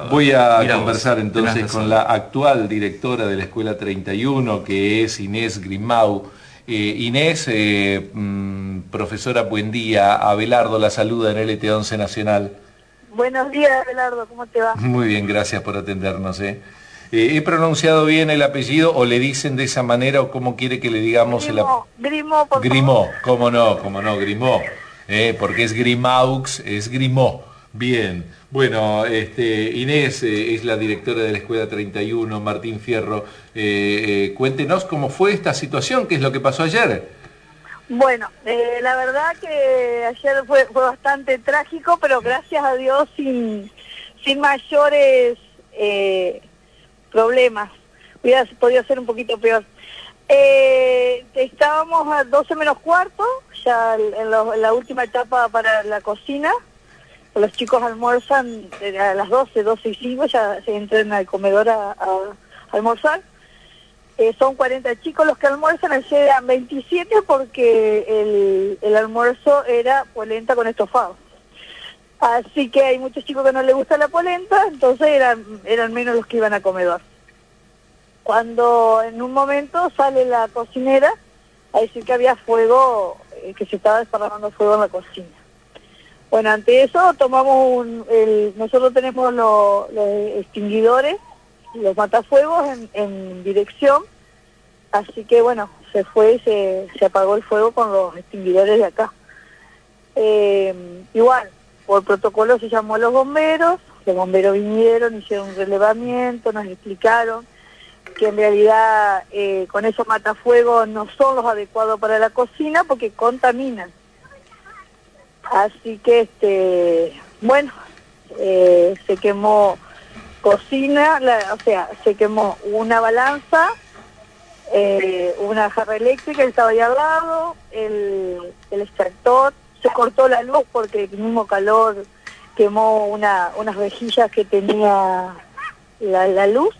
Voy a Mirá conversar vos, tenés entonces razón. con la actual directora de la Escuela 31, que es Inés Grimau. Inés, profesora, buen día. Abelardo la saluda en LT11 Nacional. Buenos días, Abelardo, ¿cómo te va? Muy bien, gracias por atendernos. ¿He pronunciado bien el apellido o le dicen de esa manera o cómo quiere que le digamos el apellido? Grimo, por favor. Grimó, cómo no, Grimó, porque es Grimaux, es Grimó. Bien, bueno, Inés es la directora de la Escuela 31, Martín Fierro. Cuéntenos cómo fue esta situación, qué es lo que pasó ayer. Bueno, la verdad que ayer fue bastante trágico, pero gracias a Dios sin mayores problemas. Hubiera podido ser un poquito peor. Estábamos a 12 menos cuarto, ya en la última etapa para la cocina. Los chicos almuerzan a las 12:05, ya se entran al comedor a almorzar. Son 40 chicos los que almuerzan, ayer eran 27 porque el almuerzo era polenta con estofado. Así que hay muchos chicos que no les gusta la polenta, entonces eran menos los que iban a comedor. Cuando en un momento sale la cocinera a decir que había fuego, que se estaba desparramando fuego en la cocina. Bueno, ante eso tomamos nosotros tenemos los extinguidores, los matafuegos en dirección, así que bueno, se fue y se apagó el fuego con los extinguidores de acá. Igual, por protocolo se llamó a los bomberos vinieron, hicieron un relevamiento, nos explicaron que en realidad con esos matafuegos no son los adecuados para la cocina porque contaminan. Así que, bueno, se quemó cocina, se quemó una balanza, una jarra eléctrica que estaba ahí al lado, el extractor, se cortó la luz porque el mismo calor quemó unas rejillas que tenía la luz.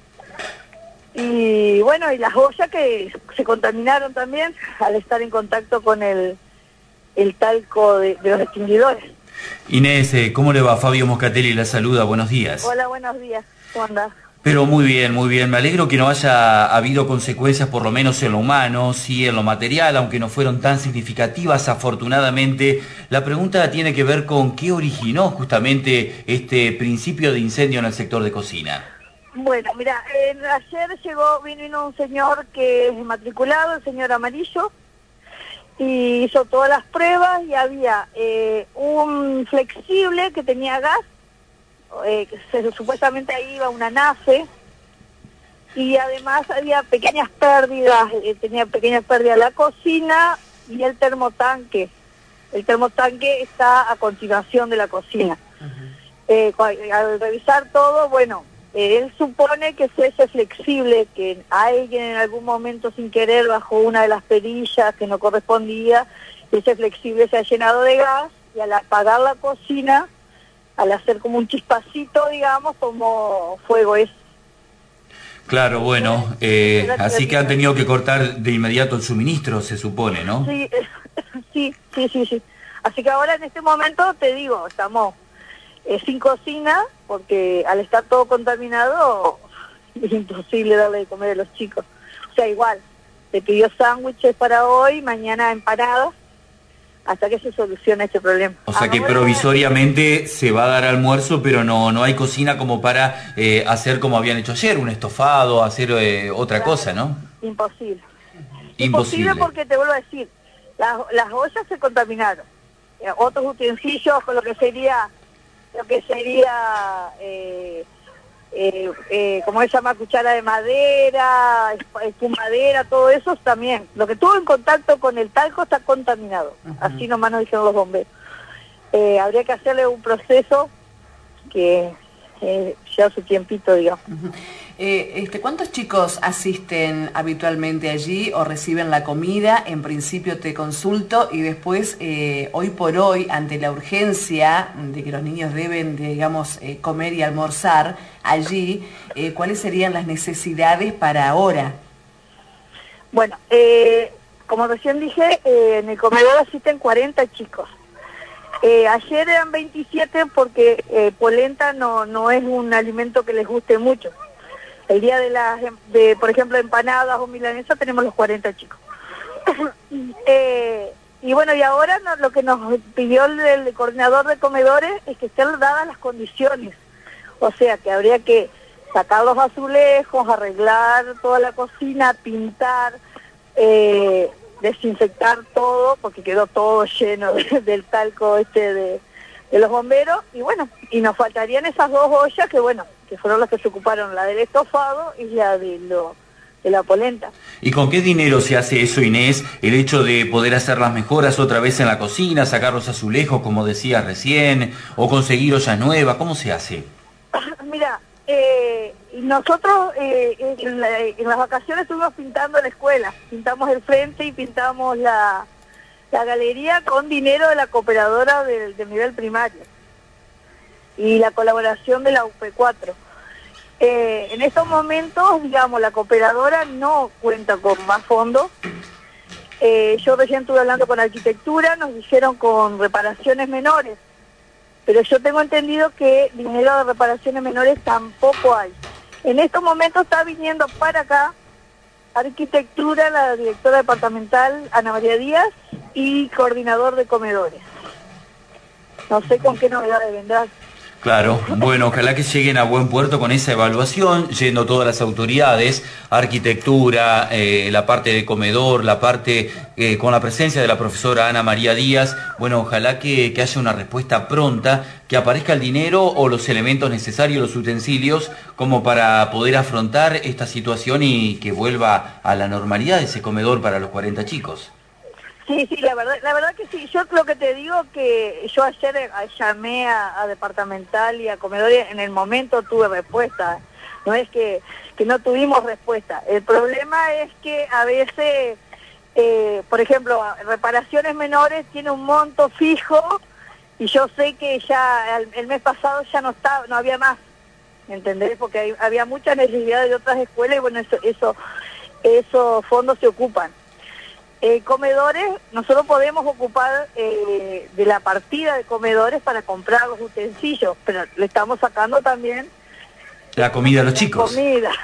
Y bueno, y las ollas que se contaminaron también al estar en contacto con el talco de los extinguidores. Inés, ¿cómo le va? Fabio Moscatelli la saluda, buenos días. Hola, buenos días, ¿cómo andás? Pero muy bien, muy bien. Me alegro que no haya habido consecuencias, por lo menos en lo humano, sí en lo material, aunque no fueron tan significativas, afortunadamente. La pregunta tiene que ver con qué originó justamente este principio de incendio en el sector de cocina. Bueno, mira, ayer vino un señor que es matriculado, el señor Amarillo, y hizo todas las pruebas y había un flexible que tenía gas, supuestamente ahí iba una NAFE, y además había pequeñas pérdidas, tenía pequeñas pérdidas la cocina y el termotanque. El termotanque está a continuación de la cocina. Al revisar todo, bueno, él supone que fue ese flexible, que alguien en algún momento sin querer bajó una de las perillas que no correspondía, ese flexible se ha llenado de gas y al apagar la cocina, al hacer como un chispacito, digamos, como fuego es. Claro, bueno, así que han tenido que cortar de inmediato el suministro, se supone, ¿no? Sí, sí. Así que ahora en este momento, te digo, estamos sin cocina, porque al estar todo contaminado, es imposible darle de comer a los chicos. O sea, igual, se pidió sándwiches para hoy, mañana empanadas, hasta que se solucione este problema. O sea que provisoriamente se va a dar almuerzo, pero no hay cocina como para hacer como habían hecho ayer, un estofado, hacer otra cosa, ¿no? Imposible. Imposible porque te vuelvo a decir, las ollas se contaminaron. Otros utensilios con lo que sería como se llama, cuchara de madera, espumadera, todo eso también. Lo que tuvo en contacto con el talco está contaminado. Así nomás nos dijeron los bomberos. Habría que hacerle un proceso que lleva su tiempito, digamos. ¿Cuántos chicos asisten habitualmente allí o reciben la comida? En principio te consulto y después, hoy por hoy, ante la urgencia de que los niños deben, digamos, comer y almorzar allí, ¿cuáles serían las necesidades para ahora? Bueno, como recién dije, en el comedor asisten 40 chicos. Ayer eran 27 porque polenta no es un alimento que les guste mucho. El día de por ejemplo, empanadas o milanesas tenemos los 40 chicos. Y bueno, y ahora lo que nos pidió el coordinador de comedores es que estén dadas las condiciones. O sea, que habría que sacar los azulejos, arreglar toda la cocina, pintar, desinfectar todo, porque quedó todo lleno del talco de los bomberos. Y bueno, y nos faltarían esas dos ollas que bueno, que fueron las que se ocuparon, la del estofado y la de la polenta. ¿Y con qué dinero se hace eso, Inés? El hecho de poder hacer las mejoras otra vez en la cocina, sacar los azulejos, como decías recién, o conseguir ollas nuevas, ¿cómo se hace? Mira, nosotros en las vacaciones estuvimos pintando la escuela, pintamos el frente y pintamos la galería con dinero de la cooperadora del nivel primario y la colaboración de la UP4. En estos momentos, digamos, la cooperadora no cuenta con más fondos. Yo recién estuve hablando con arquitectura, nos dijeron con reparaciones menores, pero yo tengo entendido que dinero de reparaciones menores tampoco hay. En estos momentos está viniendo para acá arquitectura, la directora departamental Ana María Díaz y coordinador de comedores. No sé con qué novedades vendrán. Claro, bueno, ojalá que lleguen a buen puerto con esa evaluación, yendo todas las autoridades, arquitectura, la parte de comedor, la parte con la presencia de la profesora Ana María Díaz. Bueno, ojalá que haya una respuesta pronta, que aparezca el dinero o los elementos necesarios, los utensilios, como para poder afrontar esta situación y que vuelva a la normalidad ese comedor para los 40 chicos. Sí, la verdad que sí. Yo lo que te digo que yo ayer llamé a departamental y a comedores, en el momento tuve respuesta. No es que no tuvimos respuesta. El problema es que a veces, por ejemplo, reparaciones menores tiene un monto fijo y yo sé que ya el mes pasado ya no había más, ¿entendés? Porque había mucha necesidad de otras escuelas y bueno, esos fondos se ocupan. Comedores, nosotros podemos ocupar de la partida de comedores para comprar los utensilios, pero le estamos sacando también la comida a los chicos. Comida,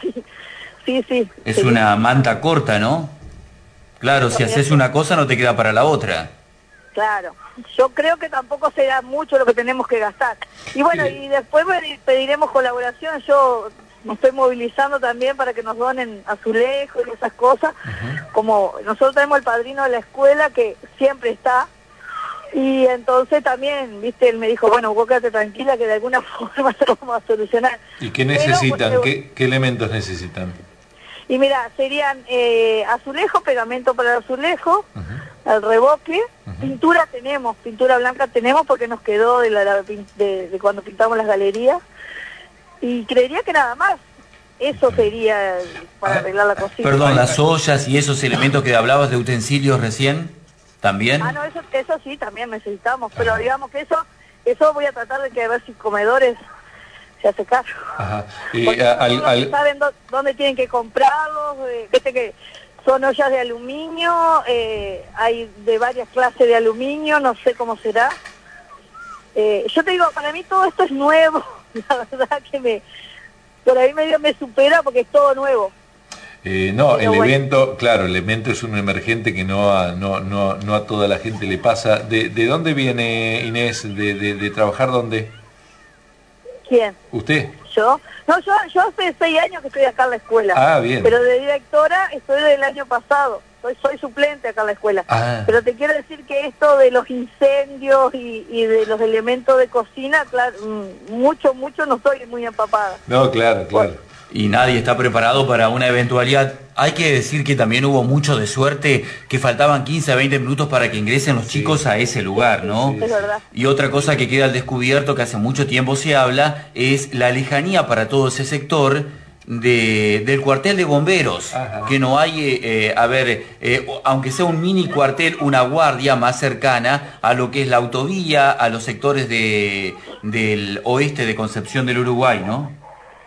sí. Es una manta corta, ¿no? Claro, si haces una cosa no te queda para la otra. Claro, yo creo que tampoco será mucho lo que tenemos que gastar. Y bueno, y después pediremos colaboración, yo me estoy movilizando también para que nos donen azulejos y esas cosas. Como nosotros tenemos el padrino de la escuela que siempre está, y entonces también, viste, él me dijo, bueno, vos quédate tranquila que de alguna forma lo vamos a solucionar. ¿Y qué necesitan? ¿Qué elementos necesitan? Y mira, serían azulejo, pegamento para el azulejo, el reboque, pintura tenemos, pintura blanca tenemos porque nos quedó de cuando pintamos las galerías. Y creería que nada más, eso sería para arreglar la cocina. Perdón, las ollas y esos elementos que hablabas de utensilios recién, ¿también? No, eso sí, también necesitamos, pero digamos que eso voy a tratar de que a ver si comedores se hace cargo. Saben dónde tienen que comprarlos, viste que son ollas de aluminio, hay de varias clases de aluminio, no sé cómo será. Yo te digo, para mí todo esto es nuevo. La verdad que por ahí medio me supera porque es todo nuevo. No, el evento es un emergente que no a toda la gente le pasa. ¿De dónde viene Inés? ¿De trabajar dónde? ¿Quién? ¿Usted? ¿Yo? No, yo hace 6 años que estoy acá en la escuela. Ah, bien. Pero de directora estoy del año pasado. Soy suplente acá en la escuela. Pero te quiero decir que esto de los incendios y de los elementos de cocina, claro, mucho no estoy muy empapada. No, claro. Y nadie está preparado para una eventualidad. Hay que decir que también hubo mucho de suerte, que faltaban 15 a 20 minutos para que ingresen los chicos a ese lugar, ¿no? Es verdad. Y otra cosa que queda al descubierto, que hace mucho tiempo se habla, es la lejanía para todo ese sector del cuartel de bomberos. Que no hay, aunque sea un mini cuartel, una guardia más cercana a lo que es la autovía, a los sectores del oeste de Concepción del Uruguay, ¿no?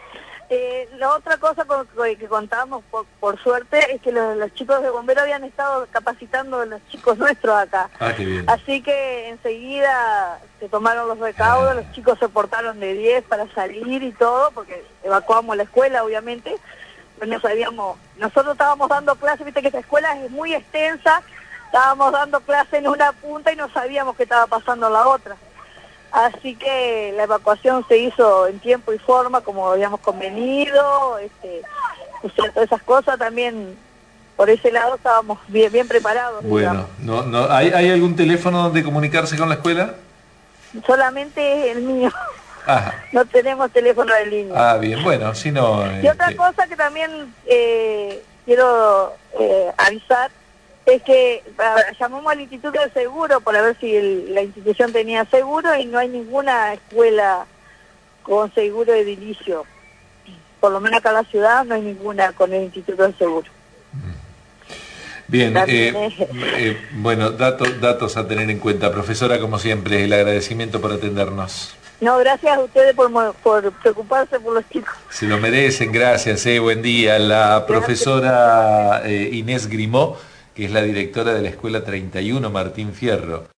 La otra cosa que contamos, por suerte, es que los chicos de bomberos habían estado capacitando a los chicos nuestros acá. Ah, qué bien. Así que enseguida se tomaron los recaudos, los chicos se portaron de 10 para salir y todo, porque evacuamos la escuela, obviamente. Pero no sabíamos, nosotros estábamos dando clases, viste que esta escuela es muy extensa, estábamos dando clases en una punta y no sabíamos qué estaba pasando en la otra. Así que la evacuación se hizo en tiempo y forma, como habíamos convenido, o sea, todas esas cosas también, por ese lado estábamos bien preparados. Bueno, ¿hay algún teléfono donde comunicarse con la escuela? Solamente el mío. Ajá. No tenemos teléfono de línea. Ah, bien, bueno, si no... Y otra cosa que también quiero avisar es que llamamos al Instituto de Seguro para ver si la institución tenía seguro y no hay ninguna escuela con seguro edilicio. Por lo menos acá en la ciudad no hay ninguna con el Instituto de Seguro. Bien, bueno, datos a tener en cuenta. Profesora, como siempre, el agradecimiento por atendernos. No, gracias a ustedes por preocuparse por los chicos. Se lo merecen, gracias, buen día. La profesora Inés Grimó, que es la directora de la Escuela 31 Martín Fierro.